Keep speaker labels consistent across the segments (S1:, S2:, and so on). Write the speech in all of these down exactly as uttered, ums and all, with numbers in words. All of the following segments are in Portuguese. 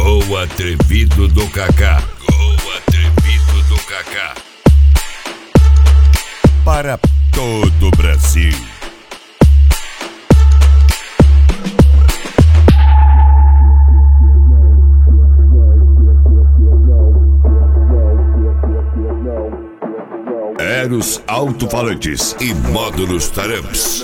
S1: Gol atrevido do Kaká. Gol atrevido do Kaká. Para todo o Brasil. Eros alto-falantes e módulos Taramps.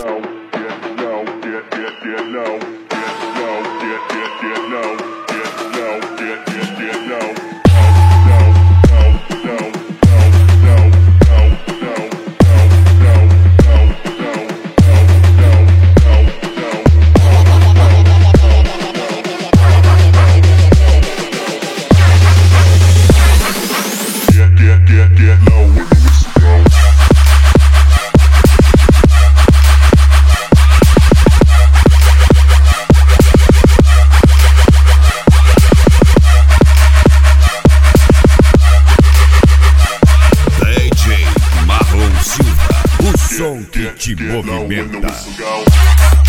S1: O som que te movimenta.